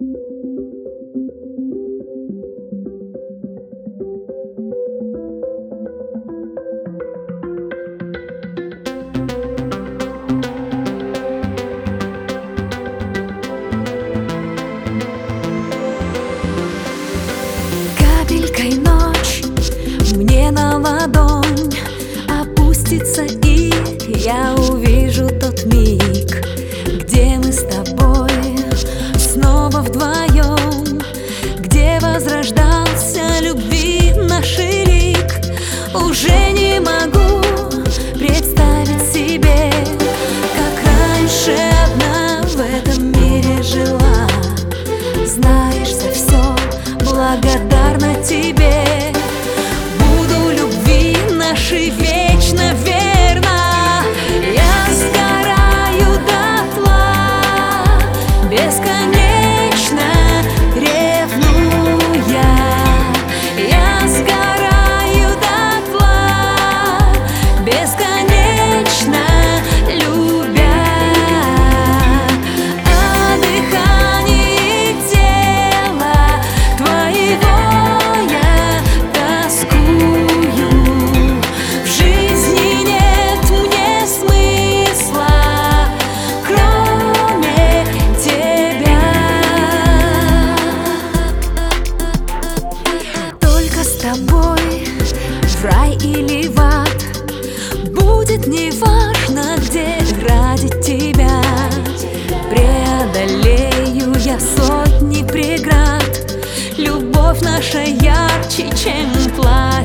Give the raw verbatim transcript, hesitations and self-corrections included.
Капелькой ночь мне на ладонь опустится, и я увижу тот миг, где мы с тобой снова вдвоем, где возрождался любви наш лик. Уже не могу представить себе, как раньше одна в этом мире жила. Знаешь, за все благодарна тебе. Буду любви нашей вечно верна. Я сгораю дотла, бесконечно ревнуя. Я сгораю дотла, бесконечно любя. О дыхании тела твоего я тоскую. В жизни нет мне смысла, кроме тебя. Только с тобой в рай или в ад, будет неважно где, ради тебя преодолею я сотни преград. Любовь наша ярче, чем пламя.